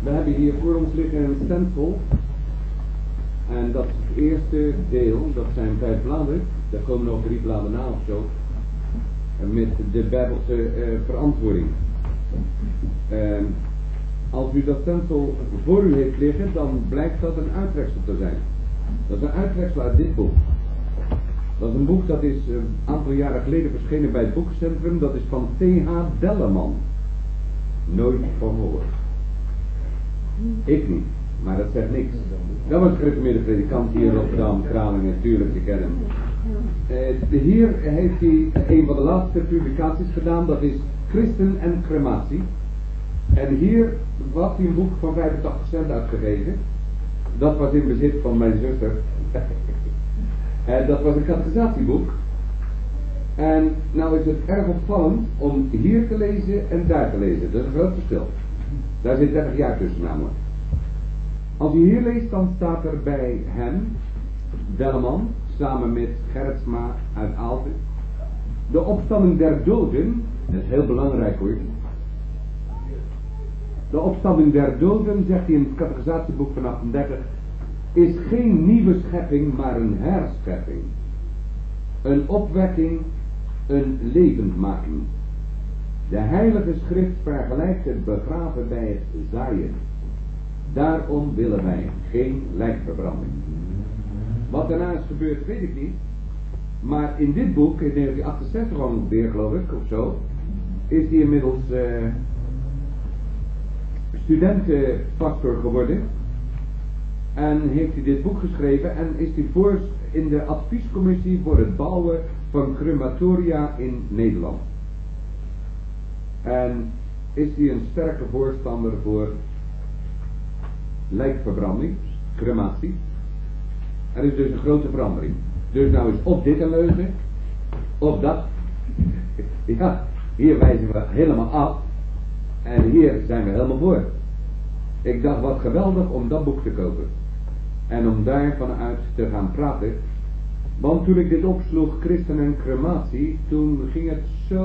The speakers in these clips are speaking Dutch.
We hebben hier voor ons liggen een stencil. En dat is het eerste deel, dat zijn 5 bladen. Daar komen nog 3 bladen na of zo. Met de Bijbelse verantwoording. Als u dat stencil voor u heeft liggen, dan blijkt dat een uittreksel te zijn. Dat is een uittreksel uit dit boek. Dat is een boek dat is een aantal jaren geleden verschenen bij het Boekencentrum. Dat is van T.H. Delleman. Nooit van gehoord. Ik niet, maar dat zegt niks. Dat was een gereformeerde predikant hier in Rotterdam, Kralingen, natuurlijk, je kent hem. Hier heeft hij een van de laatste publicaties gedaan, dat is Christen en Crematie. En hier was hij een boek van 85 cent uitgegeven. Dat was in bezit van mijn zuster. Dat was een categorisatieboek. En nou is het erg opvallend om hier te lezen en daar te lezen. Dat is een groot verschil. Daar zit 30 jaar tussen namelijk. Als u hier leest, dan staat er bij hem, Delleman, samen met Gerritsma uit Aalten. De opstanding der doden, dat is heel belangrijk hoor. De opstanding der doden, zegt hij in het categorisatieboek van 38, is geen nieuwe schepping, maar een herschepping. Een opwekking, een levendmaking. De heilige schrift vergelijkt het begraven bij het zaaien. Daarom willen wij geen lijkverbranding. Wat daarna is gebeurd, weet ik niet. Maar in dit boek, in 1968 ongeveer geloof ik, of zo, is hij inmiddels studentenpastor geworden. En heeft hij dit boek geschreven en is hij voor in de adviescommissie voor het bouwen van crematoria in Nederland. En is hij een sterke voorstander voor lijkverbranding, crematie. Er is dus een grote verandering. Dus nou is of dit een leugen, of dat. Ja, hier wijzen we helemaal af. En hier zijn we helemaal voor. Ik dacht wat geweldig om dat boek te kopen. En om daar vanuit te gaan praten. Want toen ik dit opsloeg, Christen en Crematie, toen ging het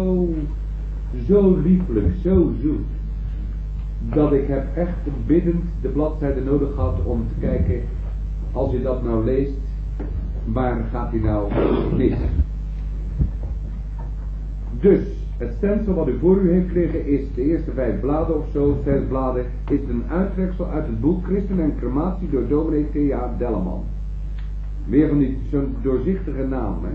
zo lieflijk, zo zoet. Dat ik heb echt biddend de bladzijde nodig gehad om te kijken, als je dat nou leest, waar gaat hij nou mis? Dus, het stencil wat u voor u heeft liggen is de eerste 5 bladen of zo, 6 bladen, is een uittreksel uit het boek Christen en Crematie door dominee T.H. Delleman. Weer van die zo'n doorzichtige naam, hè.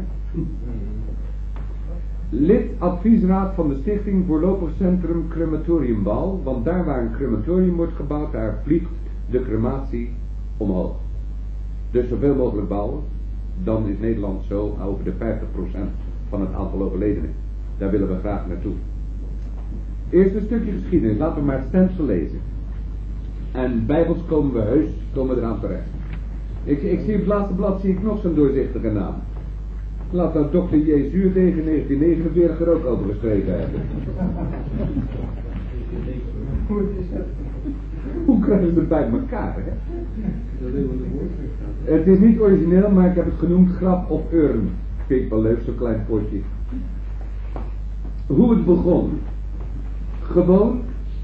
Lid adviesraad van de Stichting Voorlopig Centrum Crematoriumbouw, want daar waar een crematorium wordt gebouwd, daar vliegt de crematie omhoog. Dus zoveel mogelijk bouwen, dan is Nederland zo over de 50% van het aantal overledenen. Daar willen we graag naartoe. Eerst een stukje geschiedenis, laten we maar het stencil lezen. En bijbels komen we eraan terecht. Ik zie op het laatste blad zie ik nog zo'n doorzichtige naam. Laat dat dokter J. Zuurdegen 1949 er ook over geschreven hebben. Hoe krijgen we het bij elkaar, hè? Het is niet origineel, maar ik heb het genoemd grap op urn. Vind ik wel leuk, zo'n klein potje. Hoe het begon. Gewoon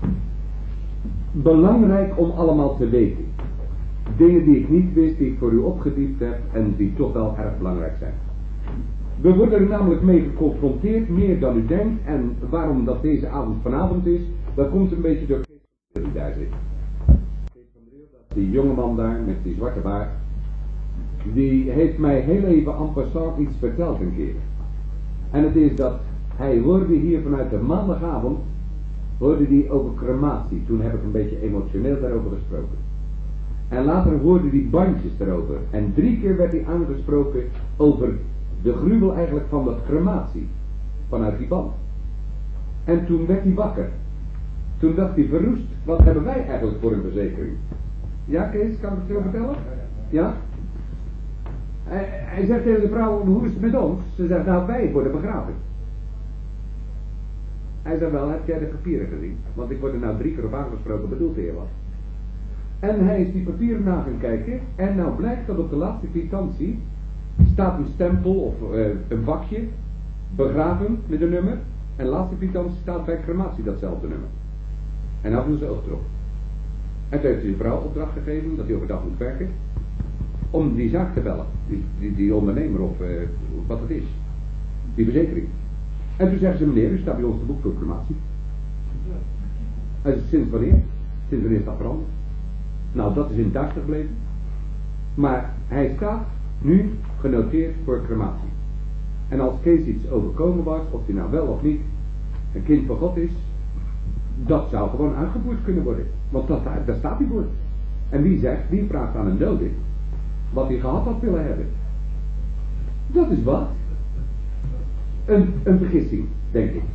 belangrijk om allemaal te weten. Dingen die ik niet wist, die ik voor u opgediept heb en die toch wel erg belangrijk zijn. We worden er namelijk mee geconfronteerd, meer dan u denkt. En waarom dat deze avond vanavond is, dat komt een beetje door Kees van Driel die daar zit. Kees van Driel, die jongeman daar met die zwarte baard, die heeft mij heel even en passant iets verteld een keer. En het is dat hij hoorde hier vanuit de maandagavond, hoorde die over crematie. Toen heb ik een beetje emotioneel daarover gesproken. En later hoorde die bandjes erover. En 3 keer werd hij aangesproken over de gruwel eigenlijk van dat crematie. Vanuit die band. En toen werd hij wakker. Toen dacht hij verroest, wat hebben wij eigenlijk voor een verzekering? Ja Kees, kan ik het zo vertellen? Ja? Hij zegt tegen de vrouw, hoe is het met ons? Ze zegt, nou wij worden begraven. Hij zei wel, heb jij de papieren gezien? Want ik word er nou 3 keer op aangesproken, bedoelt de heer wat? En hij is die papieren na gaan kijken. En nou blijkt dat op de laatste kwitantie staat een stempel of een vakje, begraven met een nummer. En de laatste kwitantie staat bij crematie datzelfde nummer. En nou doen ze ook erop. En toen heeft hij zijn vrouw opdracht gegeven dat hij overdag moet werken. Om die zaak te bellen. Die ondernemer of wat het is. Die verzekering. En toen zeggen ze, meneer, u staat bij ons te boek voor crematie. Hij zegt, sinds wanneer? Sinds wanneer is dat veranderd? Nou, dat is in het duister gebleven. Maar hij staat nu genoteerd voor crematie. En als Kees iets overkomen was, of hij nou wel of niet een kind van God is, dat zou gewoon uitgevoerd kunnen worden. Want daar staat hij voor. En wie vraagt aan een dode wat hij gehad had willen hebben? Dat is wat? Een vergissing, denk ik.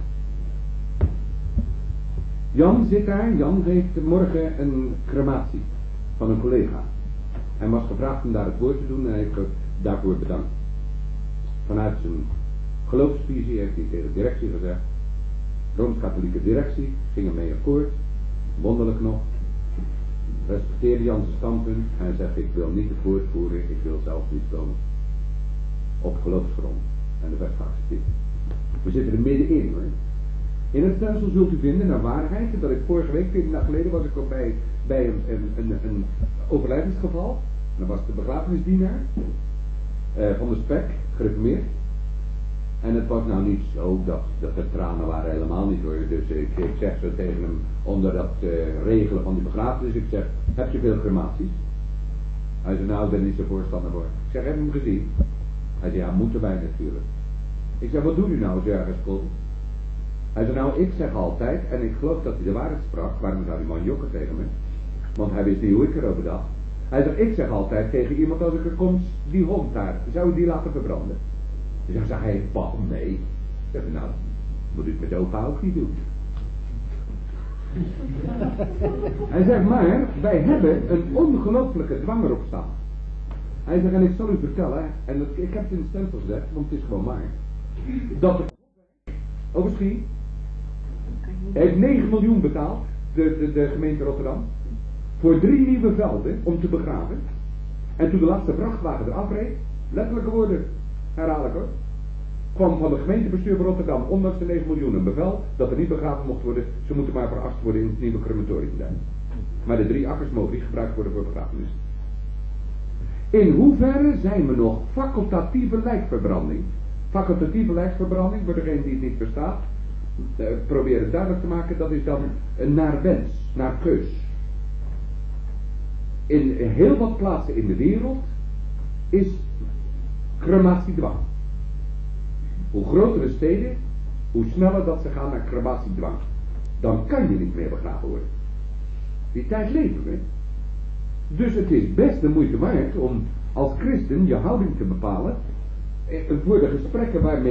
Jan zit daar. Jan heeft morgen een crematie van een collega. Hij was gevraagd om daar het woord te doen en hij heeft daarvoor bedankt. Vanuit zijn geloofsvisie heeft hij tegen de directie gezegd. Rooms-katholieke directie ging ermee akkoord. Wonderlijk nog. Respecteerde Jan zijn standpunt. En hij zegt, ik wil niet het woord voeren. Ik wil zelf niet komen. Op geloofsgrond. En dat werd geaccepteerd. We zitten er middenin hoor. In het stelsel zult u vinden, naar waarheid, dat ik vorige week, 14 dagen geleden, was ik ook bij een overlijdensgeval. Dat was de begrafenisdienaar van de Spek, gereformeerd. En het was nou niet zo dat de tranen waren helemaal niet hoor. Dus ik zeg zo tegen hem, onder dat regelen van die begrafenis, ik zeg, heb je veel crematies? Hij zei, nou, ik ben niet zo voorstander voor. Ik zeg, heb je hem gezien? Hij zei, ja, moeten wij natuurlijk. Ik zeg, wat doet u nou als u ergens komt? Hij zei, nou, ik zeg altijd, en ik geloof dat hij de waarheid sprak, waarom zou die man jokken tegen me? Want hij wist niet hoe ik erover dacht. Hij zei, ik zeg altijd tegen iemand als ik er kom, die hond daar, zou ik die laten verbranden? Dus dan zei hij, waarom nee? Ik zeg, nou, moet u het met opa ook niet doen. Hij zegt, maar wij hebben een ongelooflijke dwang erop staan. Hij zegt, en ik zal u vertellen, en ik heb het in de stempel gezet, want het is gewoon waar, dat de Overschie heeft 9 miljoen betaald, de gemeente Rotterdam, voor 3 nieuwe velden om te begraven. En toen de laatste vrachtwagen eraf reed, letterlijke woorden, herhaal ik hoor, kwam van de gemeentebestuur van Rotterdam, ondanks de 9 miljoen, een bevel dat er niet begraven mocht worden, ze moeten maar verrast worden in het nieuwe crematorium daar. Maar de 3 akkers mogen niet gebruikt worden voor begrafenis. In hoeverre zijn we nog facultatieve lijkverbranding? Facultatieve lijkverbranding, voor degene die het niet verstaat, probeer het duidelijk te maken, dat is dan naar wens, naar keus. In heel wat plaatsen in de wereld is crematiedwang. Hoe groter de steden, hoe sneller dat ze gaan naar crematiedwang. Dan kan je niet meer begraven worden. Die tijd leven we. Dus het is best de moeite waard om als christen je houding te bepalen voor de gesprekken waar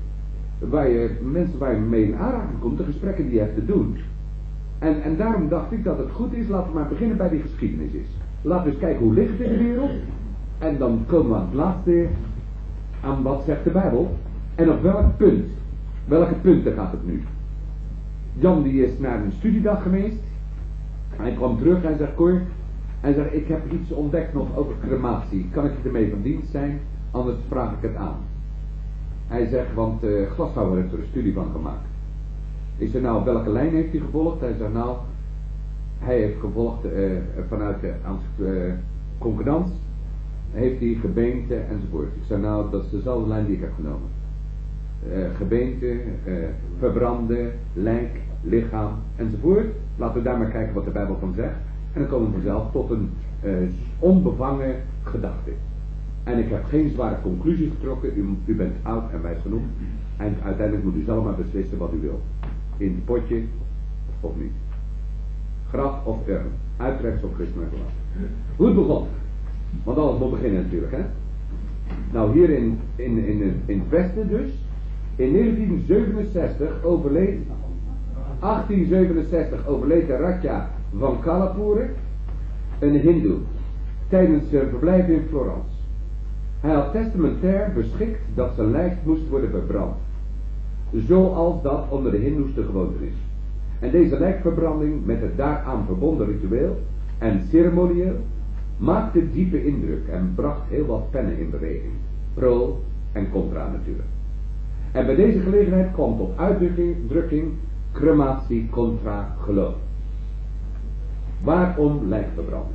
je mee in aanraking komt, de gesprekken die je hebt te doen. En daarom dacht ik dat het goed is, laten we maar beginnen bij die geschiedenis is. Laten we eens kijken hoe ligt het in de wereld. En dan komen we aan het laatste, aan wat zegt de Bijbel. En op welk punt, welke punten gaat het nu? Jan die is naar een studiedag geweest. Hij kwam terug en zegt, Cor, hij zegt, ik heb iets ontdekt nog over crematie. Kan ik je ermee van dienst zijn? Anders vraag ik het aan. Hij zegt, want Glasbouwer heeft er een studie van gemaakt. Ik zeg, nou, welke lijn heeft hij gevolgd? Hij zegt, nou, hij heeft gevolgd vanuit de concordans, heeft hij gebeente enzovoort. Ik zeg, nou, dat is dezelfde lijn die ik heb genomen. Gebeente, verbranden, lijk, lichaam enzovoort. Laten we daar maar kijken wat de Bijbel van zegt. En dan komen we vanzelf tot een onbevangen gedachte. En ik heb geen zware conclusie getrokken. U bent oud en wijs genoeg. En uiteindelijk moet u zelf maar beslissen wat u wilt. In het potje of niet. Graf of urn. Uitrechts of christelijk. Hoe het begon. Want alles moet beginnen natuurlijk. Hè? Nou hier in het westen dus. In 1867 overleed de Ratja van Kalapure, een hindoe, tijdens zijn verblijf in Florence. Hij had testamentair beschikt dat zijn lijk moest worden verbrand, zoals dat onder de hindoes de gewoonte is. En deze lijkverbranding met het daaraan verbonden ritueel en ceremonieel maakte diepe indruk en bracht heel wat pennen in beweging, pro en contra natuurlijk. En bij deze gelegenheid kwam tot uitdrukking crematie contra geloof. Waarom lijkverbranding?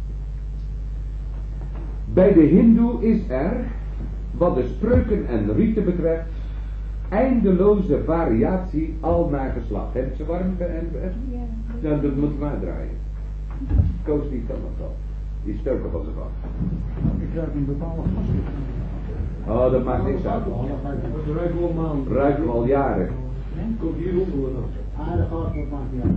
Bij de hindoe is er, wat de spreuken en riten betreft, eindeloze variatie al naar geslacht. Heb ik ze warm? Ja, dat moet maar draaien. Koos die kan nog wel. Die stoken van ze van. Ik ruik een bepaalde gas. Oh, dat maakt niks uit. Dat ruiken we al maanden. Ruiken we al jaren. Komt hier onder nog. Ah, de gas wordt maakt niet uit.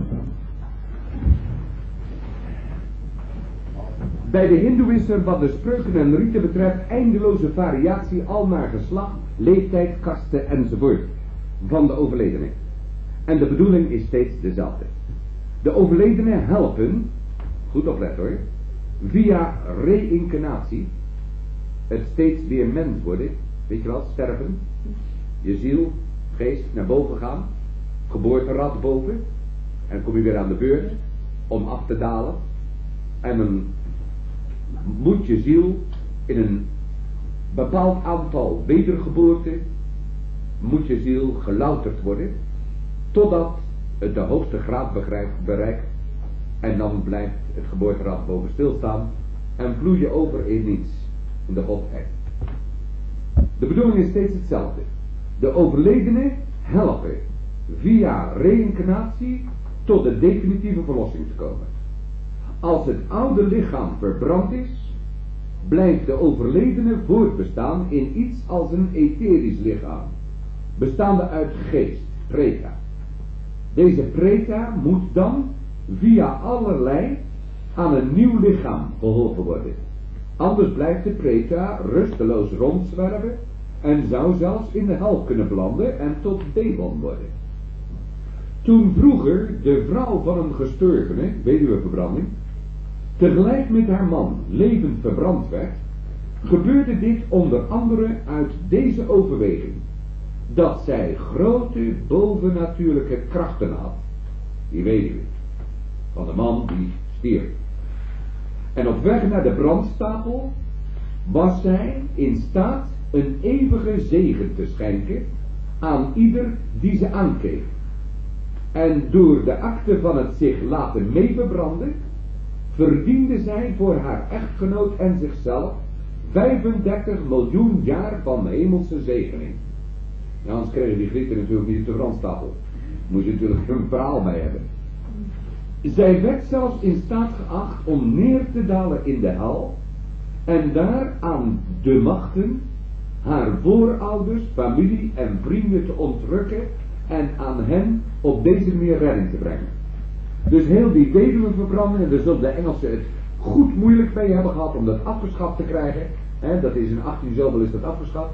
Bij de hindoe is er, wat de spreuken en riten betreft, eindeloze variatie al naar geslacht, leeftijd, kaste enzovoort van de overledene. En de bedoeling is steeds dezelfde. De overledene helpen, goed opletten hoor, via reïncarnatie, het steeds weer mens worden, weet je wel, sterven, je ziel, geest naar boven gaan, geboorterad boven, en kom je weer aan de beurt om af te dalen, en dan moet je ziel in een bepaald aantal wedergeboorten, moet je ziel gelouterd worden, totdat het de hoogste graad bereikt, en dan blijft het geboorterad boven stilstaan, en vloei je over in niets, in de Godheid. De bedoeling is steeds hetzelfde. De overledenen helpen via reïncarnatie tot de definitieve verlossing te komen. Als het oude lichaam verbrand is, blijft de overledene voortbestaan in iets als een etherisch lichaam, bestaande uit geest, preta. Deze preta moet dan via allerlei aan een nieuw lichaam geholpen worden. Anders blijft de preta rusteloos rondzwerven en zou zelfs in de hel kunnen belanden en tot demon worden. Toen vroeger de vrouw van een gestorvene, weduweverbranding, tegelijk met haar man levend verbrand werd, gebeurde dit onder andere uit deze overweging, dat zij grote bovennatuurlijke krachten had, die weduwe, van de man die stierf. En op weg naar de brandstapel was zij in staat een eeuwige zegen te schenken aan ieder die ze aankeek. En door de akte van het zich laten meeverbranden, verdiende zij voor haar echtgenoot en zichzelf 35 miljoen jaar van hemelse zegening. Ja, anders kregen die Grieken natuurlijk niet op de brandstapel. Moest je natuurlijk een verhaal bij hebben. Zij werd zelfs in staat geacht om neer te dalen in de hel en daar aan de machten haar voorouders, familie en vrienden te ontrukken en aan hen op deze manier redding te brengen. Dus heel die weduweverbranding, en daar zullen de Engelsen het goed moeilijk mee hebben gehad om dat afgeschaft te krijgen. Dat is in 18 zoveel is dat afgeschaft.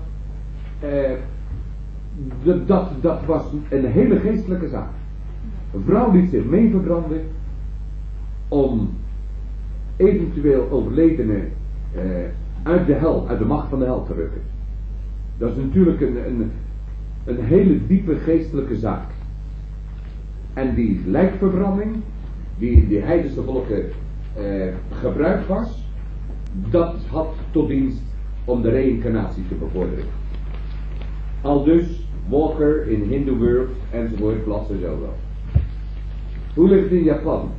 Dat was een hele geestelijke zaak. Een vrouw liet zich mee verbranden om eventueel overledenen uit de hel, uit de macht van de hel te rukken. Dat is natuurlijk een hele diepe geestelijke zaak. En die lijkverbranding, die in die heidense volken gebruikt was, dat had tot dienst om de reïncarnatie te bevorderen. Aldus Walker in Hindu World enzovoort, bladzijde zo wel. Hoe ligt het in Japan?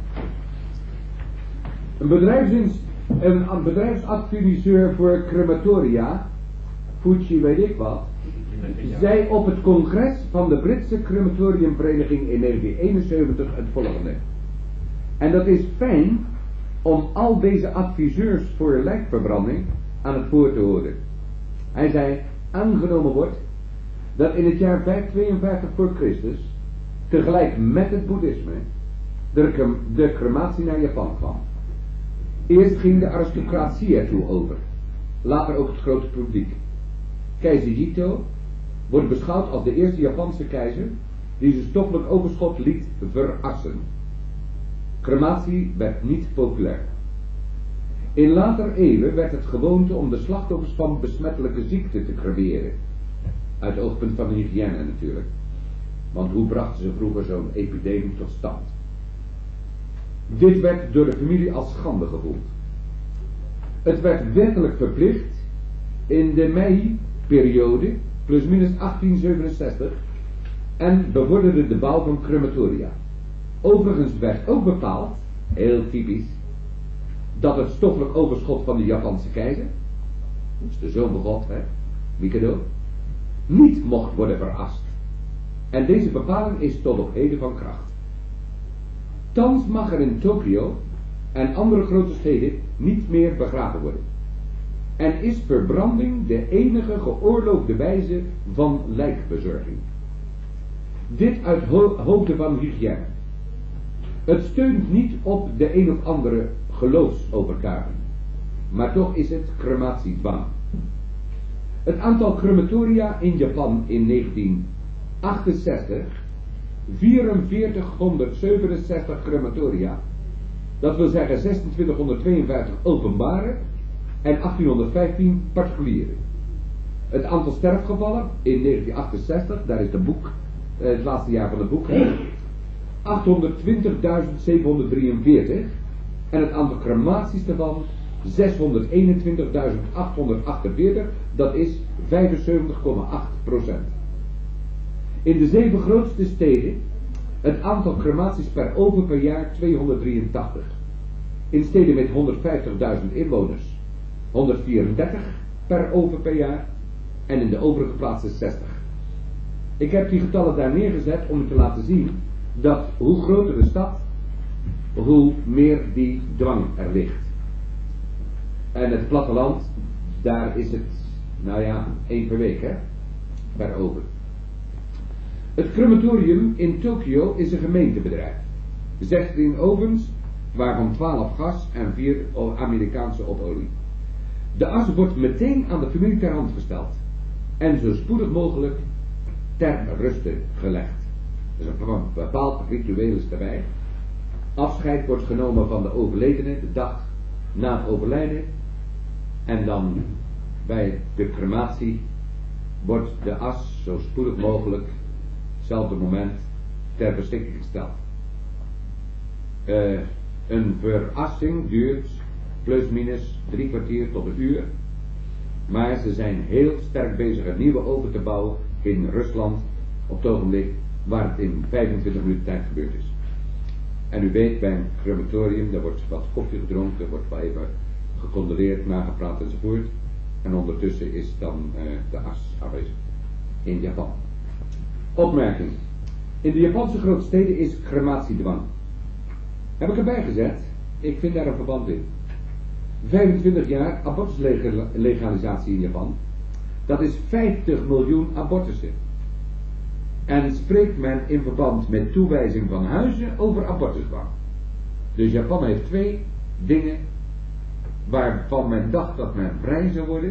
Een bedrijfsadviseur voor crematoria, Fuji weet ik wat, zei op het congres van de Britse crematoriumvereniging in 1971 het volgende. En dat is fijn om al deze adviseurs voor lijkverbranding aan het woord te horen. Hij zei, aangenomen wordt dat in het jaar 552 voor Christus, tegelijk met het boeddhisme, de crematie naar Japan kwam. Eerst ging de aristocratie ertoe over, later ook het grote publiek. Keizer Jito wordt beschouwd als de eerste Japanse keizer die zijn stoffelijk overschot liet verassen. Crematie werd niet populair. In later eeuwen werd het gewoonte om de slachtoffers van besmettelijke ziekten te cremeren. Uit het oogpunt van de hygiëne natuurlijk. Want hoe brachten ze vroeger zo'n epidemie tot stand? Dit werd door de familie als schande gevoeld. Het werd wettelijk verplicht in de Meiji-periode, plusminus 1867, en bevorderde de bouw van crematoria. Overigens werd ook bepaald heel typisch, dat het stoffelijk overschot van de Japanse keizer, dus de zoon van God, Mikado, niet mocht worden verrast. En deze bepaling is tot op heden van kracht. Thans mag er in Tokio en andere grote steden niet meer begraven worden. En is verbranding de enige geoorloofde wijze van lijkbezorging. Dit uit hoofde van hygiëne. Het steunt niet op de een of andere geloofsovertuiging, maar toch is het crematiedwang. Het aantal crematoria in Japan in 1968, 4467 crematoria, dat wil zeggen 2652 openbare en 1815 particuliere. Het aantal sterfgevallen in 1968, daar is de boek, het laatste jaar van het boek, 820.743 en het aantal crematies daarvan 621.848, dat is 75,8%. In de 7 grootste steden het aantal crematies per oven per jaar 283. In steden met 150.000 inwoners 134 per oven per jaar en in de overige plaatsen 60. Ik heb die getallen daar neergezet om u te laten zien dat hoe groter de stad, hoe meer die dwang er ligt. En het platteland, daar is het, 1 per week, per oven. Het crematorium in Tokio is een gemeentebedrijf. 16 ovens, waarvan 12 gas en 4 Amerikaanse op olie. De as wordt meteen aan de familie ter hand gesteld en zo spoedig mogelijk ter ruste gelegd. Dus een bepaald ritueel is erbij. Afscheid wordt genomen van de overledene de dag na het overlijden. En dan bij de crematie wordt de as zo spoedig mogelijk, hetzelfde moment, ter beschikking gesteld. Een verassing duurt plus minus 3 kwartier tot 1 uur. Maar ze zijn heel sterk bezig een nieuwe oven te bouwen in Rusland op het ogenblik, waar het in 25 minuten tijd gebeurd is. En u weet, bij een crematorium, daar wordt wat koffie gedronken, er wordt wel even gecondoleerd, nagepraat enzovoort. En ondertussen is dan de as aanwezig. In Japan. Opmerking. In de Japanse grote steden is crematiedwang. Heb ik erbij gezet, ik vind daar een verband in. 25 jaar abortuslegalisatie in Japan. Dat is 50 miljoen abortussen. En spreekt men in verband met toewijzing van huizen over abortusdwang. Dus Japan heeft 2 dingen waarvan men dacht dat men vrij zou worden.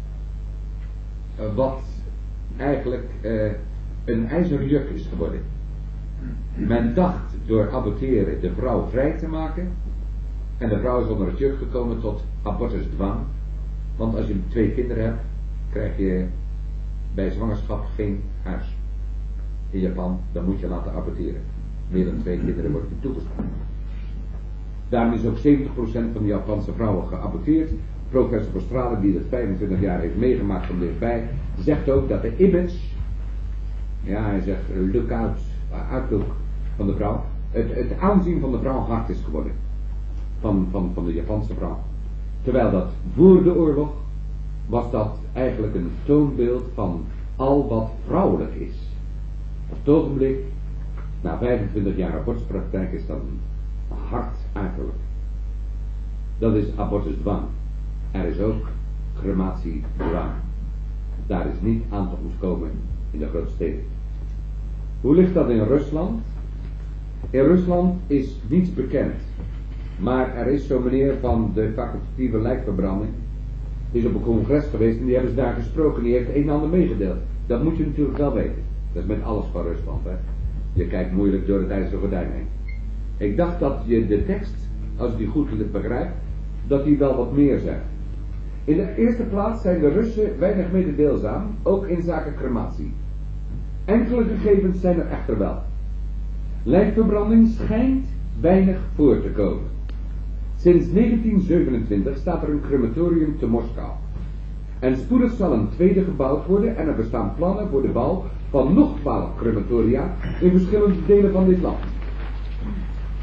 Wat eigenlijk een ijzeren juk is geworden. Men dacht door aborteren de vrouw vrij te maken. En de vrouw is onder het juk gekomen tot abortusdwang. Want als je 2 kinderen hebt, krijg je bij zwangerschap geen huis. In Japan, dan moet je laten aborteren. Meer dan 2 kinderen wordt niet toegestaan. Daarom is ook 70% van de Japanse vrouwen geaborteerd. Professor Verstralen, die dat 25 jaar heeft meegemaakt van dichtbij, zegt ook dat de image, hij zegt outlook van de vrouw, het aanzien van de vrouw hard is geworden. Van de Japanse vrouw. Terwijl dat voor de oorlog was dat eigenlijk een toonbeeld van al wat vrouwelijk is. Op het ogenblik, na 25 jaar abortuspraktijk, is dat hard uiterlijk. Dat is abortusdwang. Er is ook crematiedwang. Daar is niet aan te ontkomen in de grote steden. Hoe ligt dat in Rusland? In Rusland is niets bekend. Maar er is zo'n meneer van de facultatieve lijkverbranding. Die is op een congres geweest en die hebben ze daar gesproken. Die heeft een en ander meegedeeld. Dat moet je natuurlijk wel weten. Dat is met alles van Rusland. Je kijkt moeilijk door het ijzeren gordijn heen. Ik dacht dat je de tekst, als je die goed begrijpt, dat die wel wat meer zegt. In de eerste plaats zijn de Russen weinig mededeelzaam, ook in zaken crematie. Enkele gegevens zijn er echter wel. Lijkverbranding schijnt weinig voor te komen. Sinds 1927 staat er een crematorium te Moskou. En spoedig zal een tweede gebouwd worden en er bestaan plannen voor de bouw van nog 12 crematoria in verschillende delen van dit land.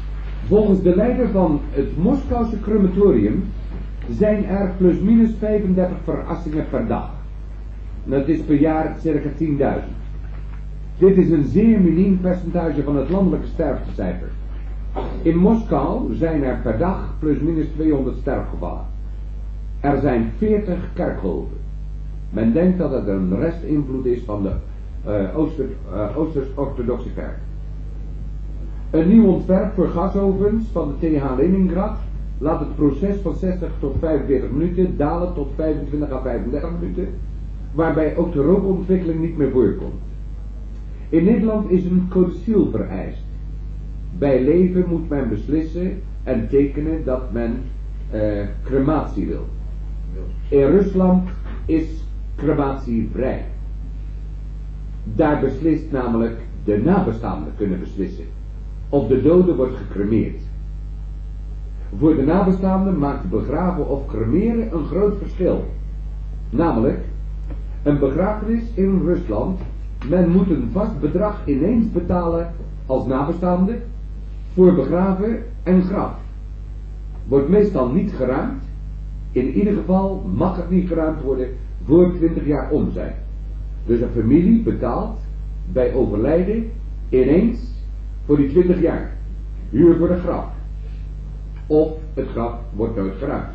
Volgens de leider van het Moskouse crematorium zijn er plusminus 35 verassingen per dag. Dat is per jaar circa 10.000. Dit is een zeer miniem percentage van het landelijke sterftecijfer. In Moskou zijn er per dag plusminus 200 sterfgevallen. Er zijn 40 kerkhoven. Men denkt dat het een restinvloed is van de Oosters-orthodoxe kerk. Een nieuw ontwerp voor gasovens van de TH Leningrad laat het proces van 60 tot 45 minuten dalen tot 25 à 35 minuten, waarbij ook de rookontwikkeling niet meer voorkomt. In Nederland is een codicil vereist. Bij leven moet men beslissen en tekenen dat men crematie wil. In Rusland is crematie vrij. Daar beslist namelijk de nabestaanden kunnen beslissen of de dode wordt gecremeerd. Voor de nabestaanden maakt begraven of cremeren een groot verschil. Namelijk, een begrafenis in Rusland, men moet een vast bedrag ineens betalen als nabestaande voor begraven en graf. Wordt meestal niet geruimd, in ieder geval mag het niet geruimd worden voor 20 jaar om zijn. Dus een familie betaalt bij overlijden ineens voor die 20 jaar huur voor de graf. Of het graf wordt nooit geruimd.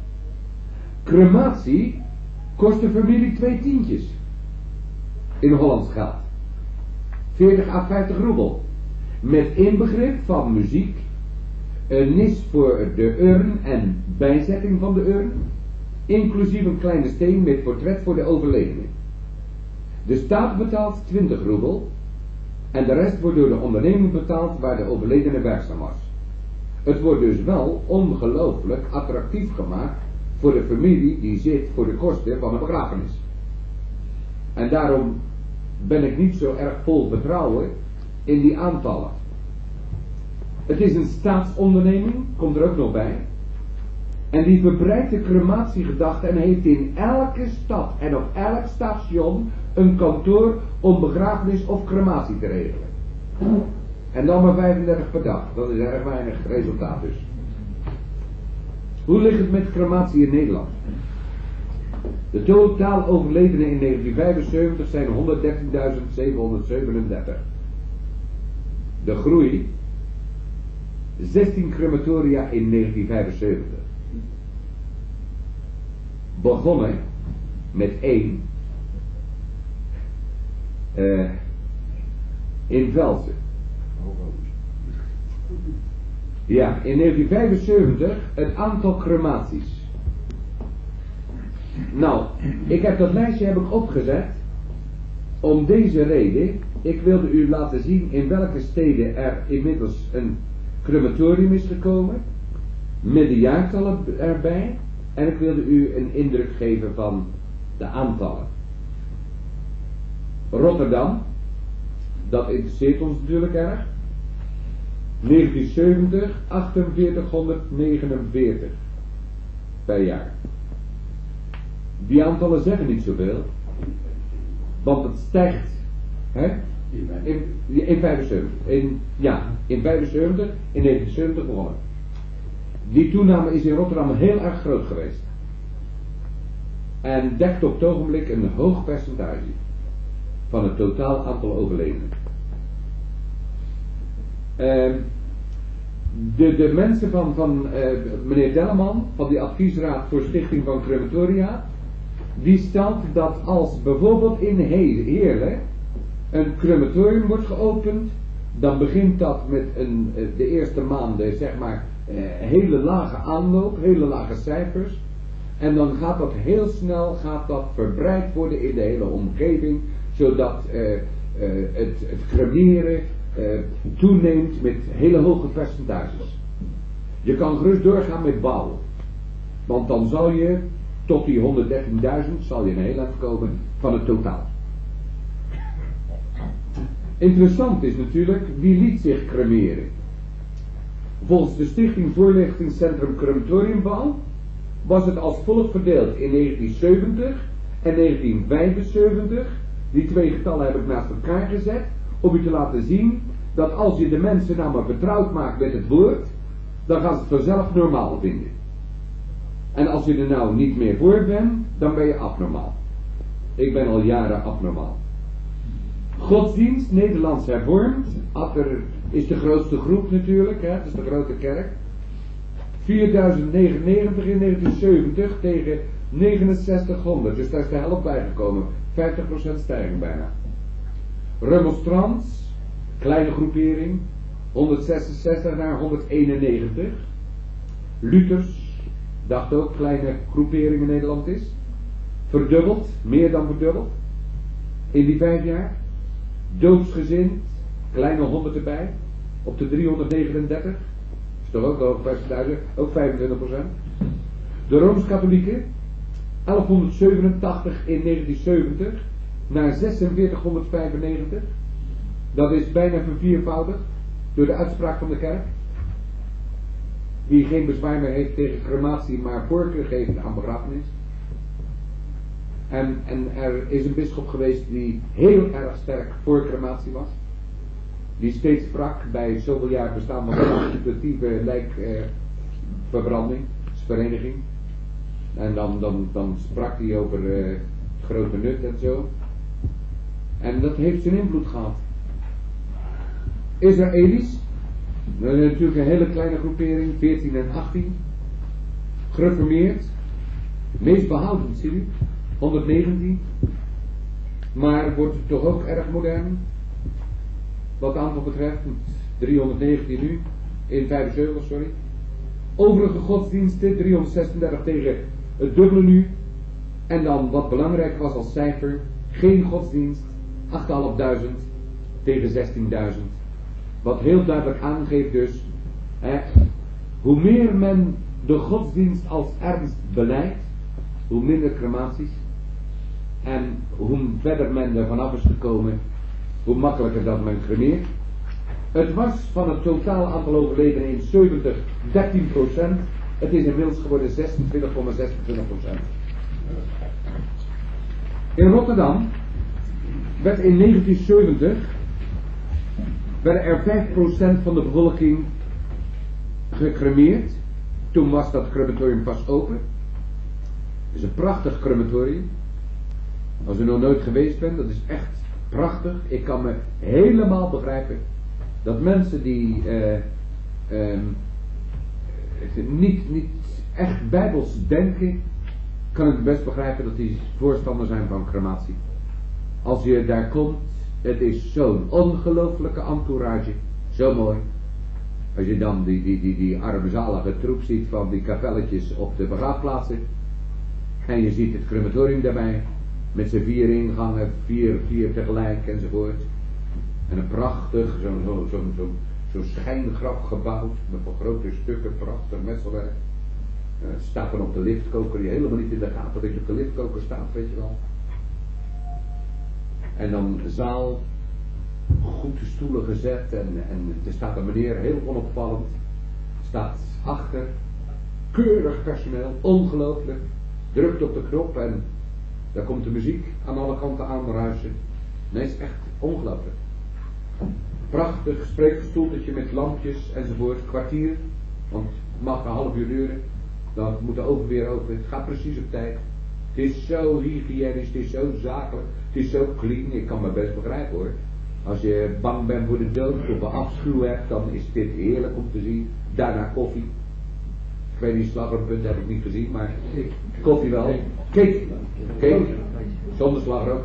Crematie kost de familie 2 tientjes. In Hollands geld. 40 à 50 roebel. Met inbegrip van muziek, een nis voor de urn en bijzetting van de urn, inclusief een kleine steen met portret voor de overledene. De staat betaalt 20 roebel en de rest wordt door de onderneming betaald waar de overledene werkzaam was. Het wordt dus wel ongelooflijk attractief gemaakt voor de familie die zit voor de kosten van een begrafenis. En daarom ben ik niet zo erg vol vertrouwen in die aantallen. Het is een staatsonderneming, komt er ook nog bij. En die verbreidt de crematiegedachte en heeft in elke stad en op elk station een kantoor om begrafenis of crematie te regelen. En dan maar 35 per dag. Dat is erg weinig resultaat dus. Hoe ligt het met crematie in Nederland? De totaal overledenen in 1975 zijn 113.737. De groei 16 crematoria in 1975. Begonnen met 1 in Velsen. Ja, in 1975 het aantal crematies. Nou, ik heb dat lijstje opgezet om deze reden. Ik wilde u laten zien in welke steden er inmiddels een crematorium is gekomen, met de jaartallen erbij, en ik wilde u een indruk geven van de aantallen. Rotterdam, dat interesseert ons natuurlijk erg. 1970, 4849 per jaar. Die aantallen zeggen niet zoveel, want het stijgt, hè? In 75, in 75, in 1970 begonnen. Die toename is in Rotterdam heel erg groot geweest. En dekt op het ogenblik een hoog percentage van het totaal aantal overledenen. De mensen van meneer Delleman, van die adviesraad voor stichting van crematoria, die stelt dat als bijvoorbeeld in Heerlen een crematorium wordt geopend, dan begint dat met de eerste maanden, zeg maar, hele lage aanloop, hele lage cijfers. En dan gaat dat heel snel verbreid worden in de hele omgeving, zodat het cremeren toeneemt met hele hoge percentages. Je kan gerust doorgaan met bouwen, want dan zal je tot die 113.000 zal je een heel eind komen van het totaal. Interessant is natuurlijk, wie liet zich cremeren? Volgens de Stichting Voorlichtingscentrum Crematoriumbouw was het als volgt verdeeld in 1970 en 1975. Die 2 getallen heb ik naast elkaar gezet om u te laten zien dat als je de mensen nou maar vertrouwd maakt met het woord dan gaan ze het vanzelf normaal vinden. En als je er nou niet meer voor bent, dan ben je abnormaal. Ik ben al jaren abnormaal. Godsdienst, Nederlands hervormd, is de grootste groep natuurlijk, hè? Het is de grote kerk. 4099 in 1970 tegen 6900, dus daar is de helft bijgekomen. 50% stijging bijna. Remonstrants, kleine groepering, 166 naar 191. Luthers, dacht ook kleine groepering in Nederland is. Verdubbeld, meer dan verdubbeld. In die 5 jaar. Doopsgezind, kleine 100 erbij. Op de 339. Is toch ook hoog percentage, ook 25%. De Rooms-Katholieken, 1187 in 1970 naar 4695. Dat is bijna verviervoudigd door de uitspraak van de kerk. Die geen bezwaar meer heeft tegen crematie, maar voorkeur geeft aan begrafenis. En er is een bisschop geweest die heel erg sterk voor crematie was. Die steeds sprak bij zoveel jaar bestaan van de alternatieve lijkverbranding, vereniging. En dan sprak hij over het grote nut en zo. En dat heeft zijn invloed gehad. Israëli's, dat is natuurlijk een hele kleine groepering, 14 en 18. Gereformeerd, meest behouden, zie je, 119. Maar wordt toch ook erg modern. Wat het aantal betreft, 319 nu, in 75, sorry. Overige godsdiensten, 336 tegen het dubbele nu. En dan, wat belangrijk was als cijfer, geen godsdienst, 8.500 tegen 16.000. Wat heel duidelijk aangeeft dus, hoe meer men de godsdienst als ernst beleidt, hoe minder crematies. En hoe verder men er vanaf is gekomen, hoe makkelijker dat men cremeert. Het was van het totaal aantal overledenen in 70 13%. Het is inmiddels geworden 26,26%. In Rotterdam werd in 1970 werden er 5% van de bevolking gecremeerd. Toen was dat crematorium pas open. Het is een prachtig crematorium. Als u nog nooit geweest bent, dat is echt prachtig. Ik kan me helemaal begrijpen dat mensen die niet echt bijbels denken, kan ik best begrijpen dat die voorstander zijn van crematie. Als je daar komt, het is zo'n ongelooflijke entourage, zo mooi. Als je dan die armzalige troep ziet van die kapelletjes op de begraafplaatsen, en je ziet het crematorium daarbij, met zijn 4 ingangen, 4 tegelijk enzovoort. En een prachtig, zo'n schijngraf gebouwd, met van grote stukken, prachtig metselwerk. Staat dan op de liftkoker, die helemaal niet in de gaten dat je op de liftkoker staat, weet je wel. En dan de zaal, goed de stoelen gezet en er staat een meneer, heel onopvallend, staat achter, keurig personeel, ongelooflijk, drukt op de knop en daar komt de muziek aan alle kanten aanruisen. Nee, het is echt ongelooflijk. Prachtig spreekstoeltje met lampjes enzovoort, kwartier, want het mag een half uur duren. Dan moet de oven weer open, het gaat precies op tijd. Het is zo hygiënisch, het is zo zakelijk, het is zo clean, ik kan me best begrijpen hoor. Als je bang bent voor de dood of een afschuw hebt, dan is dit heerlijk om te zien. Daarna koffie. Ik weet niet, slagroompunt heb ik niet gezien, maar koffie wel. Cake. Zonder slagroom.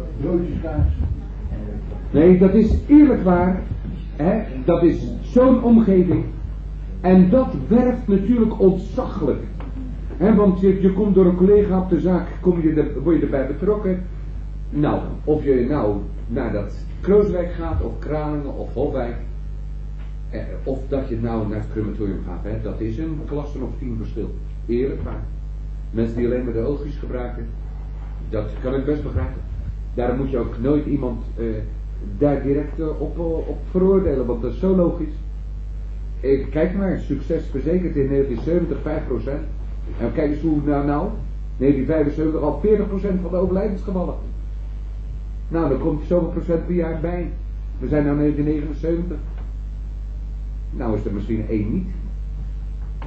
Nee, dat is eerlijk waar. Dat is zo'n omgeving. En dat werft natuurlijk ontzaglijk. Want je komt door een collega op de zaak, word je erbij betrokken. Nou, of je nou naar dat Krooswijk gaat, of Kralingen, of Hofwijk. Of dat je nou naar het crematorium gaat. Dat is een klasse of 10 verschil. Eerlijk waar. Mensen die alleen maar de oogjes gebruiken. Dat kan ik best begrijpen. Daarom moet je ook nooit iemand daar direct op veroordelen. Want dat is zo logisch. Kijk maar, succes verzekerd in 1970 5%. En kijk eens hoe nou 1975 al 40% van de overlijdensgevallen. Nou, dan komt zoveel procent per jaar bij. We zijn nu 1979. Nou is er misschien 1 niet.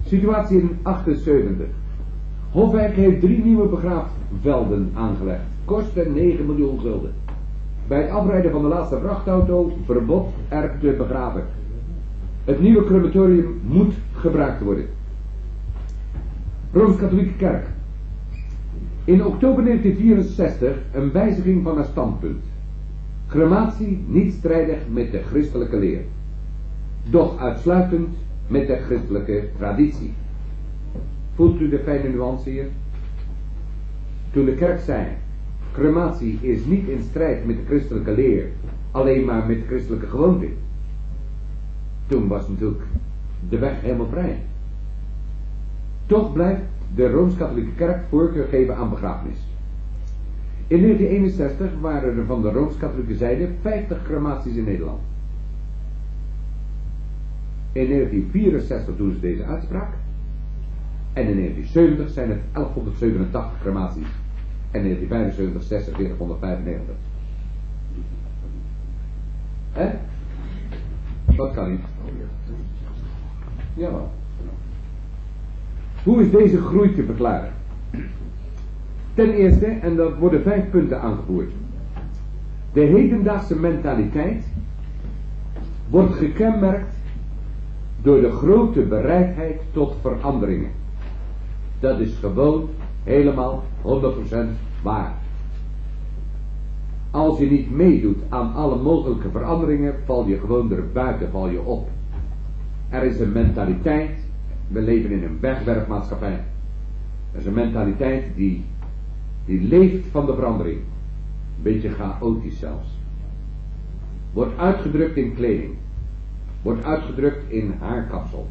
Situatie in 78. Hofwijk heeft 3 nieuwe begraafvelden aangelegd. Kosten 9 miljoen gulden. Bij het afrijden van de laatste vrachtauto verbod er te begraven. Het nieuwe crematorium moet gebruikt worden. Rooms-Katholieke Kerk. In oktober 1964 een wijziging van haar standpunt. Crematie niet strijdig met de christelijke leer, doch uitsluitend met de christelijke traditie. Voelt u de fijne nuance hier? Toen de kerk zei, crematie is niet in strijd met de christelijke leer, alleen maar met de christelijke gewoonte. Toen was natuurlijk de weg helemaal vrij. Toch blijft de Rooms-Katholieke Kerk voorkeur geven aan begrafenis. In 1961 waren er van de Rooms-Katholieke zijde 50 crematies in Nederland. In 1964 doen ze deze uitspraak. En in 1970 zijn het 1187 crematies. En in 1975 4695. Hè? Dat kan niet. Jawel. Hoe is deze groei te verklaren? Ten eerste, en dat worden 5 punten aangevoerd. De hedendaagse mentaliteit wordt gekenmerkt door de grote bereidheid tot veranderingen. Dat is gewoon helemaal 100% waar. Als je niet meedoet aan alle mogelijke veranderingen, val je gewoon erbuiten, val je op. Er is een mentaliteit, we leven in een wegwerpmaatschappij. Er is een mentaliteit die leeft van de verandering. Een beetje chaotisch zelfs. Wordt uitgedrukt in kleding. Wordt uitgedrukt in haarkapsel.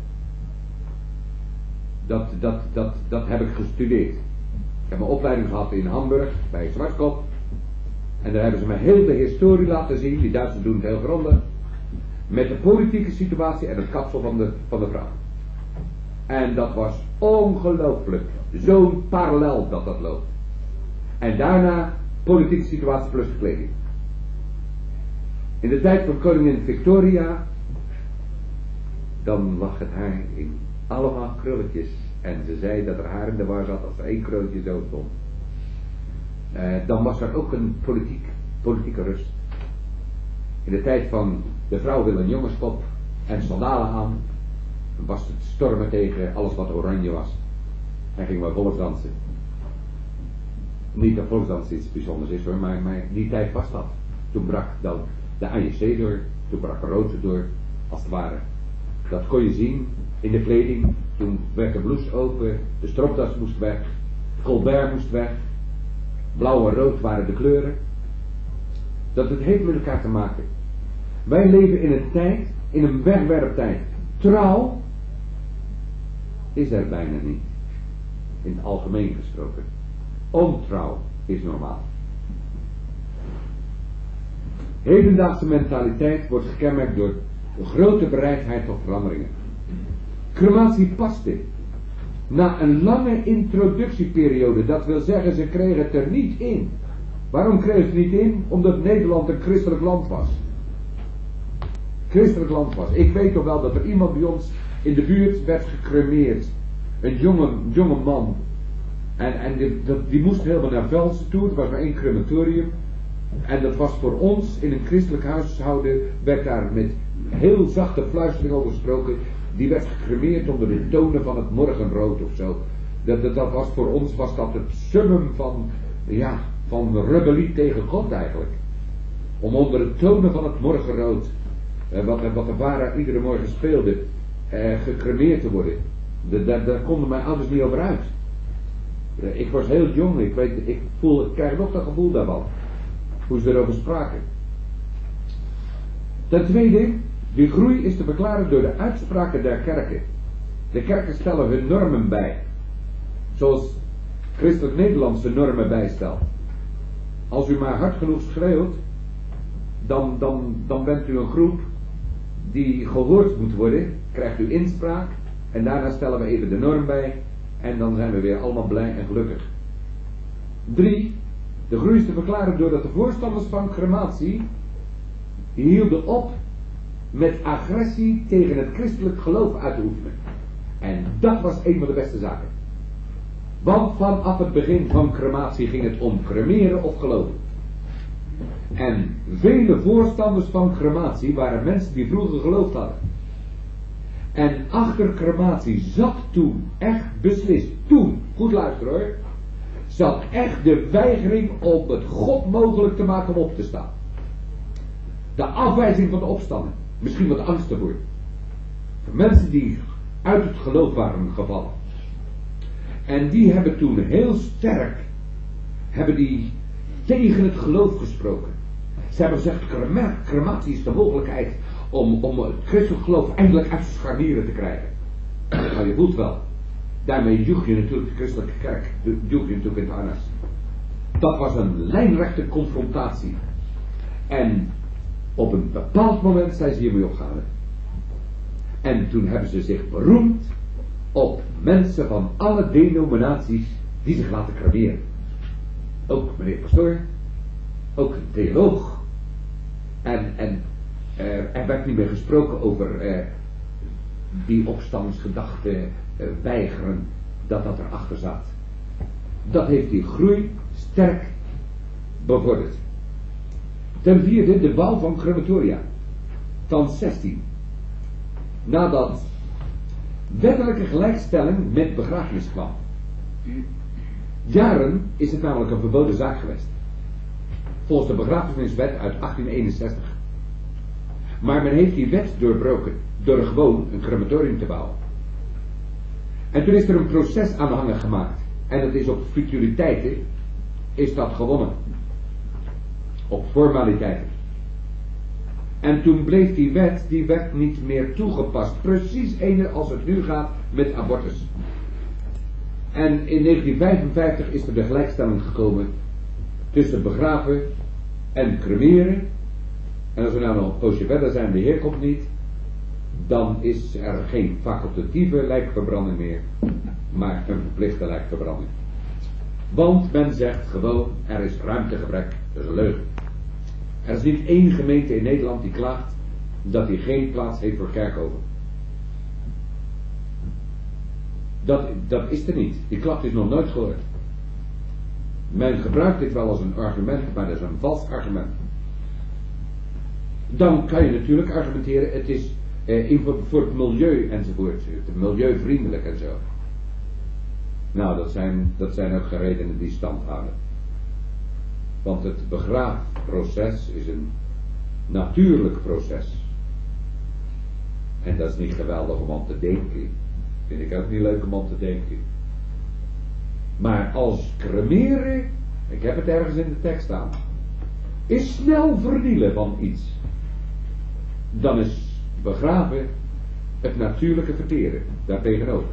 Dat heb ik gestudeerd. Ik heb mijn opleiding gehad in Hamburg, bij Zwartkop. En daar hebben ze me heel de historie laten zien, die Duitsers doen het heel grondig. Met de politieke situatie en het kapsel van de vrouw. En dat was ongelooflijk. Zo'n parallel dat loopt. En daarna politieke situatie plus de kleding. In de tijd van koningin Victoria, dan lag het haar in allemaal krulletjes. En ze zei dat er haar in de war zat als er 1 krulletje zo stond. Dan was er ook een politieke rust. In de tijd van de vrouw wil een jongenskop en sandalen aan, was het stormen tegen alles wat oranje was. En gingen we volksdansen. Niet dat volksdansen iets bijzonders is hoor, maar die tijd was dat. Toen brak dan de ANC door, toen brak rood door, als het ware. Dat kon je zien in de kleding. Toen werd de blouse open, de stropdas moest weg, Colbert moest weg, blauw en rood waren de kleuren. Dat het heeft met elkaar te maken. Wij leven in een tijd, in een wegwerptijd. Trouw is er bijna niet. In het algemeen gesproken. Ontrouw is normaal. Hedendaagse mentaliteit wordt gekenmerkt door een grote bereidheid tot veranderingen. Crematie paste. Na een lange introductieperiode, dat wil zeggen ze kregen het er niet in. Waarom kregen ze het niet in? Omdat Nederland een christelijk land was. Christelijk land was. Ik weet toch wel dat er iemand bij ons in de buurt werd gecremeerd. Een jonge man. En die moest helemaal naar Velsen toe. Er was maar 1 crematorium. En dat was voor ons in een christelijk huishouden, werd daar met heel zachte fluistering over gesproken. Die werd gecremeerd onder de tonen van het morgenrood of zo. Dat was voor ons was dat het summum van rebellie tegen God eigenlijk. Om onder de tonen van het morgenrood, wat de Vara iedere morgen speelde, gecremeerd te worden. Daar konden mijn ouders niet over uit. Ik was heel jong, ik krijg nog dat gevoel daarvan. Hoe ze erover spraken. Ten tweede, die groei is te verklaren door de uitspraken der kerken. De kerken stellen hun normen bij. Zoals Christelijk Nederlandse normen bijstelt. Als u maar hard genoeg schreeuwt, dan bent u een groep die gehoord moet worden. Krijgt u inspraak. En daarna stellen we even de norm bij. En dan zijn we weer allemaal blij en gelukkig. 3. De groei is te verklaren doordat de voorstanders van crematie hielden op met agressie tegen het christelijk geloof uit te oefenen. En dat was een van de beste zaken. Want vanaf het begin van crematie ging het om cremeren of geloven. En vele voorstanders van crematie waren mensen die vroeger geloofd hadden. En achter crematie zat toen echt beslist, toen, goed luisteren hoor, zat echt de weigering om het God mogelijk te maken om op te staan. De afwijzing van de opstanding, misschien wat angst ervoor. Voor mensen die uit het geloof waren gevallen. En die hebben toen heel sterk, hebben die tegen het geloof gesproken. Ze hebben gezegd, crematie is de mogelijkheid om het christelijk geloof eindelijk uit de scharnieren te krijgen. Nou, je voelt wel. Daarmee joeg je natuurlijk de christelijke kerk, joeg je natuurlijk in het harnas. Dat was een lijnrechte confrontatie. En op een bepaald moment zijn ze hiermee opgehouden. En toen hebben ze zich beroemd op mensen van alle denominaties die zich laten cremeren. Ook meneer pastoor, ook een theoloog. En er werd niet meer gesproken over die opstandingsgedachte weigeren, dat erachter zat. Dat heeft die groei sterk bevorderd. Ten vierde de bouw van crematoria van 16. Nadat wettelijke gelijkstelling met begrafenis kwam. Jaren is het namelijk een verboden zaak geweest. Volgens de begrafeniswet uit 1861. Maar men heeft die wet doorbroken door gewoon een crematorium te bouwen. En toen is er een proces aan de hangen gemaakt. En dat is op futiliteiten is dat gewonnen. Op formaliteiten. En toen bleef die wet niet meer toegepast. Precies ene als het nu gaat met abortus. En in 1955 is er de gelijkstelling gekomen tussen begraven en cremeren. En als we nou nog een poosje verder zijn, de Heer komt niet, dan is er geen facultatieve lijkverbranding meer, maar een verplichte lijkverbranding. Want men zegt gewoon, er is ruimtegebrek, dat is een leugen. Er is niet één gemeente in Nederland die klaagt dat hij geen plaats heeft voor kerkhoven. Dat is er niet. Die klacht is nog nooit gehoord. Men gebruikt dit wel als een argument, maar dat is een vals argument. Dan kan je natuurlijk argumenteren, het is voor het milieu enzovoort, milieuvriendelijk en zo. Nou, dat zijn ook geen redenen die stand houden. Want het begraafproces is een natuurlijk proces. En dat is niet geweldig om aan te denken. Vind ik ook niet leuk om aan te denken. Maar als cremeren, ik heb het ergens in de tekst staan, is snel vernielen van iets. Dan is begraven het natuurlijke verteren, daartegenover.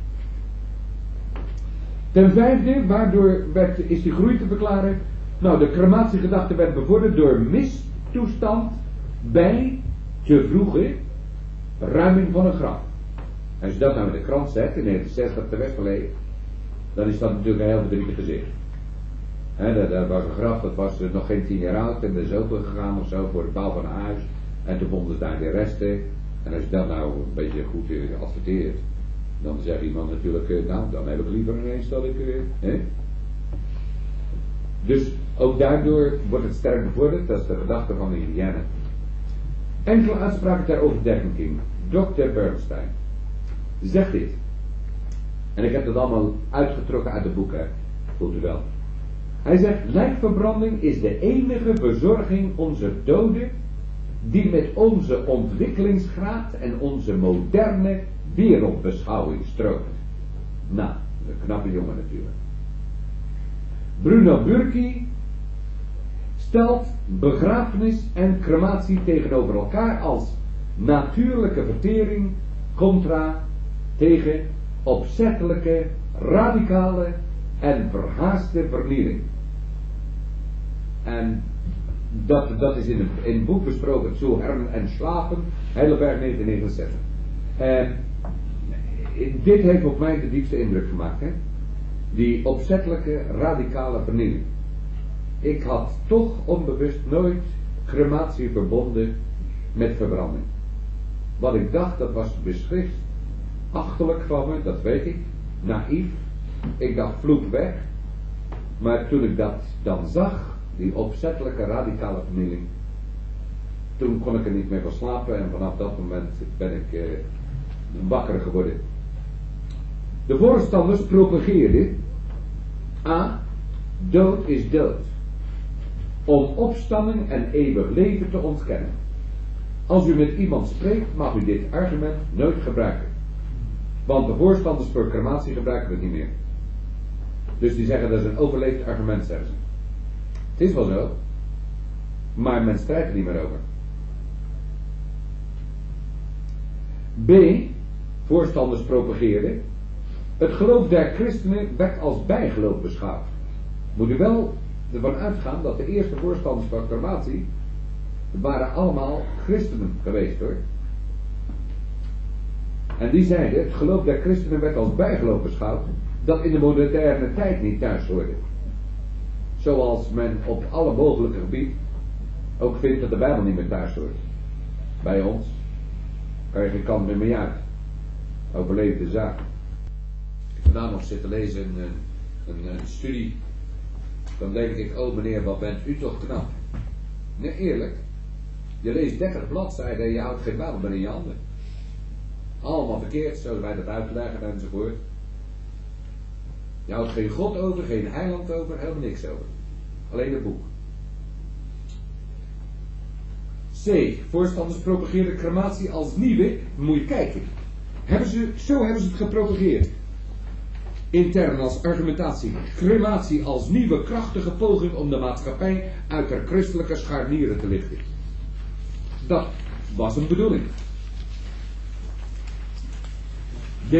Ten vijfde, waardoor is die groei te verklaren. Nou, de crematiegedachte werd bevorderd door mistoestand bij te vroege ruiming van een graf. En als je dat nou in de krant zet, in 1960 te Westerlee, dan is dat natuurlijk een heel verdrietig gezicht. Dat was een graf, dat was nog geen 10 jaar oud en dat is open gegaan of zo voor de bouw van een huis. En toen vonden ze daar de resten. En als je dat nou een beetje goed adverteert, dan zegt iemand natuurlijk, nou dan heb ik liever ineens dat ik... Dus ook daardoor wordt het sterk bevorderd, dat is de gedachte van de hygiëne. Enkele uitspraken ter overdenking. Dr. Bernstein zegt dit. En ik heb dat allemaal uitgetrokken uit de boeken, voelt u wel. Hij zegt, lijkverbranding is de enige verzorging onze doden die met onze ontwikkelingsgraad en onze moderne wereldbeschouwing strookt. Nou, een knappe jongen natuurlijk. Bruno Burki stelt begrafenis en crematie tegenover elkaar als natuurlijke vertering contra tegen opzettelijke, radicale en verhaaste vernieling. En dat is in het boek besproken, Zu Herren en Slaven, Heidelberg 1969. Dit heeft op mij de diepste indruk gemaakt, hè? Die opzettelijke, radicale vernieling. Ik had toch onbewust nooit crematie verbonden met verbranding. Wat ik dacht, dat was beschrift achterlijk van me, dat weet ik. Naïef. Ik dacht vloek weg. Maar toen ik dat dan zag, die opzettelijke radicale vernieling, toen kon ik er niet meer van slapen en vanaf dat moment ben ik wakker geworden. De voorstanders propageerden: A. Dood is dood. Om opstanding en eeuwig leven te ontkennen. Als u met iemand spreekt, mag u dit argument nooit gebruiken. Want de voorstanders voor crematie gebruiken het niet meer. Dus die zeggen dat is een overleefd argument, zeggen ze. Het is wel zo. Maar men strijdt er niet meer over. B. Voorstanders propageerden: het geloof der christenen werd als bijgeloof beschouwd. Moet u wel ervan uitgaan dat de eerste voorstanders van crematie waren allemaal christenen geweest, hoor. En die zeiden: het geloof der christenen werd als bijgeloof beschouwd, dat in de moderne tijd niet thuis hoorde. Zoals men op alle mogelijke gebieden ook vindt dat de Bijbel niet meer thuis hoort. Bij ons kan je geen kant meer mee uit. Overleefde zaak. Ik heb vandaag nog zitten lezen een studie. Dan denk ik: oh meneer, wat bent u toch knap. Nee, eerlijk. Je leest 30 bladzijden en je houdt geen Bijbel meer in je handen. Allemaal verkeerd, zo wij dat uitleggen enzovoort. Je houdt geen God over, geen heiland over, helemaal niks over. Alleen een boek. C. Voorstanders propageerden crematie als nieuwe. Moet je kijken. Zo hebben ze het gepropageerd. Intern als argumentatie. Crematie als nieuwe krachtige poging om de maatschappij uit haar christelijke scharnieren te lichten. Dat was een bedoeling. D.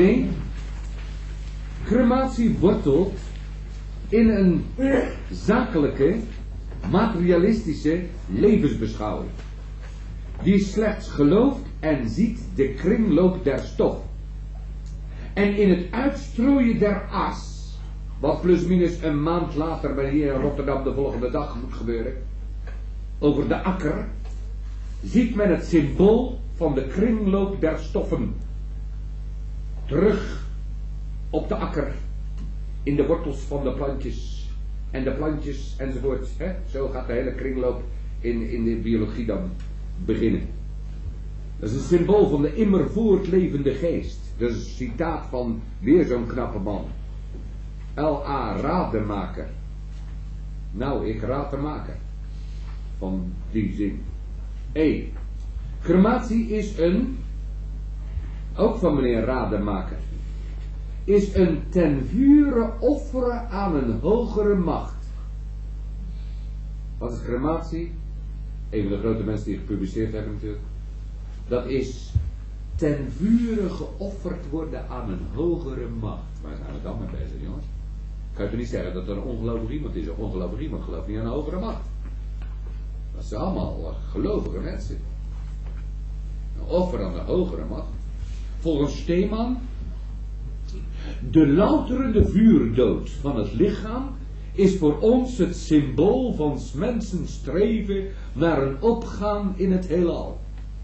Crematie wortelt in een zakelijke, materialistische levensbeschouwing, die slechts gelooft en ziet de kringloop der stof. En in het uitstrooien der as, wat plusminus een maand later bij hier in Rotterdam de volgende dag moet gebeuren, over de akker, ziet men het symbool van de kringloop der stoffen. Terug op de akker, in de wortels van de plantjes en de plantjes enzovoort. Zo gaat de hele kringloop in de biologie dan beginnen. Dat is een symbool van de immer voortlevende geest. Dat is een citaat van weer zo'n knappe man. L.A. Rademaker. Nou, ik raad te maken. Van die zin. E. Crematie is ook van meneer Rademaker, is een ten vure offeren aan een hogere macht. Wat is crematie? Een van de grote mensen die het gepubliceerd hebben natuurlijk. Dat is ten vure geofferd worden aan een hogere macht. Waar zijn we dan mee bezig, jongens? Kan je toch niet zeggen dat er een ongelovig iemand is? Een ongelovig iemand gelooft niet aan een hogere macht. Dat zijn allemaal gelovige mensen. Een offer aan de hogere macht. Volgens Steeman: de louterende vuurdood van het lichaam is voor ons het symbool van 's mensen streven naar een opgaan in het heelal.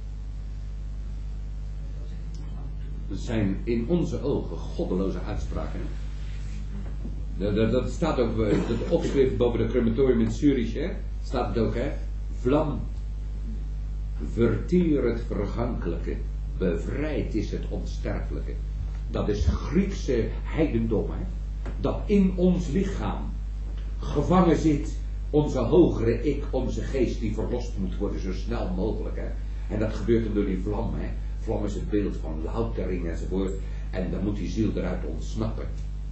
Dat zijn in onze ogen goddeloze uitspraken. Dat staat ook, dat opschrift boven de crematorium in Zurich, hè, staat het ook, hè. Vlam, verteer het vergankelijke, bevrijd is het onsterfelijke. Dat is Griekse heidendom, hè. Dat in ons lichaam gevangen zit onze hogere ik, onze geest die verlost moet worden zo snel mogelijk, hè. En dat gebeurt dan door die vlam, hè. Vlam is het beeld van loutering enzovoort. En dan moet die ziel eruit ontsnappen.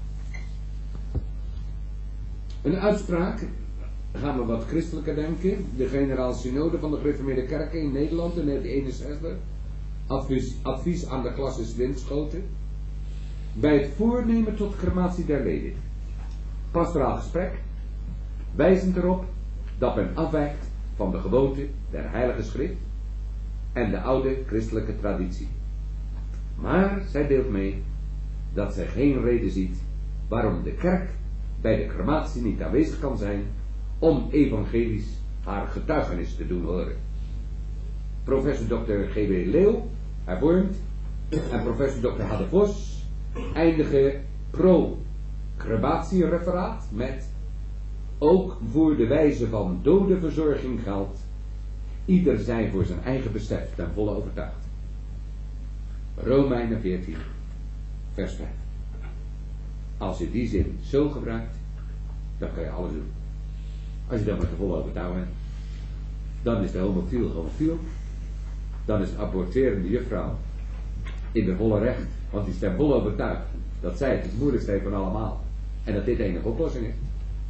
Een uitspraak, gaan we wat christelijker denken. De generaal synode van de gereformeerde kerken in Nederland in 1961. Advies aan de klasses Winschoten. Bij het voornemen tot crematie der leden. Pastoraal gesprek. Wijzend erop dat men afwijkt van de gewoonte der heilige schrift en de oude christelijke traditie. Maar zij deelt mee dat zij geen reden ziet waarom de kerk bij de crematie niet aanwezig kan zijn om evangelisch haar getuigenis te doen horen. Professor Dr. G.W. Leeuw hervormt en professor Dr. Hadde Vos eindigen pro-crematiereferaat met: ook voor de wijze van dodenverzorging geldt, ieder zij voor zijn eigen besef ten volle overtuigd. Romeinen 14, vers 5. Als je die zin zo gebruikt, dan kan je alles doen. Als je dan met de volle overtuiging bent, dan is de homofiel homofiel, dan is de aborterende juffrouw in de volle recht, want die is ten volle overtuigd dat zij het moeilijkste heeft van allemaal en dat dit de enige oplossing is.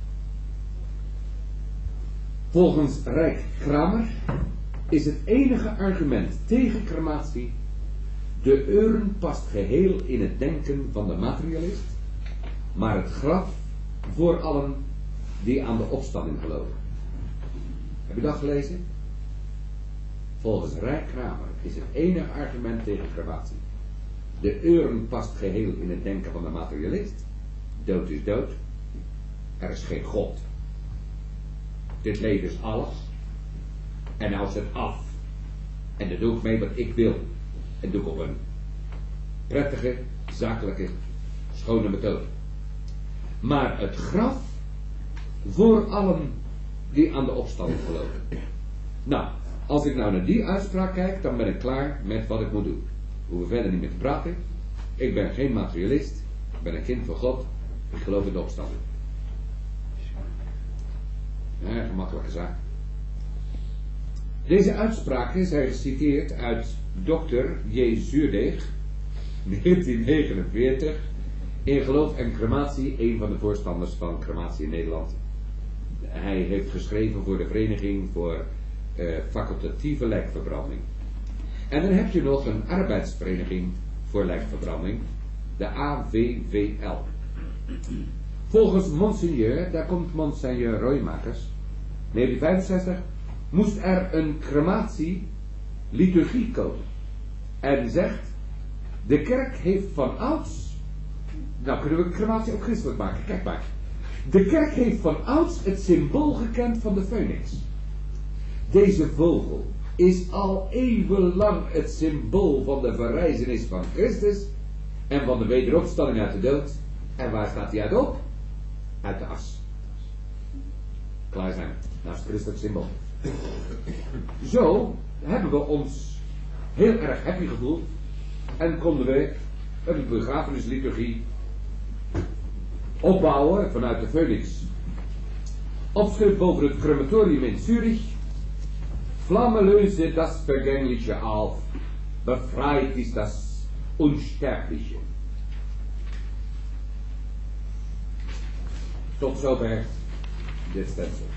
Volgens Rijk Kramer is het enige argument tegen crematie: de urn past geheel in het denken van de materialist, maar het graf voor allen die aan de opstanding geloven. Heb je dat gelezen? Volgens Rijk Kramer is het enige argument tegen crematie: de urn past geheel in het denken van de materialist. Dood is dood. Er is geen God. Dit leven is alles. En nou is het af. En dan doe ik mee wat ik wil. En doe ik op een prettige, zakelijke, schone methode. Maar het graf voor allen die aan de opstanding geloven. Nou, als ik nou naar die uitspraak kijk, dan ben ik klaar met wat ik moet doen. We hoeven verder niet meer te praten. Ik ben geen materialist. Ik ben een kind van God. Ik geloof in de opstanding. Ja, gemakkelijke zaak. Deze uitspraken zijn geciteerd uit Dr. J. Zuurdeeg, 1949, in Geloof en Crematie, een van de voorstanders van crematie in Nederland. Hij heeft geschreven voor de Vereniging voor Facultatieve Lijkverbranding. En dan heb je nog een arbeidsvereniging voor lijkverbranding, de AVVL. Volgens Monseigneur, daar komt Monseigneur Roymakers, 1965, moest er een crematie-liturgie komen. En zegt, de kerk heeft van ouds, nou kunnen we crematie ook christelijk maken, kijk maar. De kerk heeft van ouds het symbool gekend van de phoenix. Deze vogel is al eeuwenlang het symbool van de verrijzenis van Christus en van de wederopstanding uit de dood. En waar staat hij uit op? Uit de as. Klaar zijn we. Naast het christelijk symbool. Zo hebben we ons heel erg happy gevoeld en konden we een begrafenisliturgie opbouwen vanuit de Phoenix. Opschrift boven het crematorium in Zurich: Flamme löse das Vergängliche auf, befreit ist das Unsterbliche. Tot zover dit stelsel.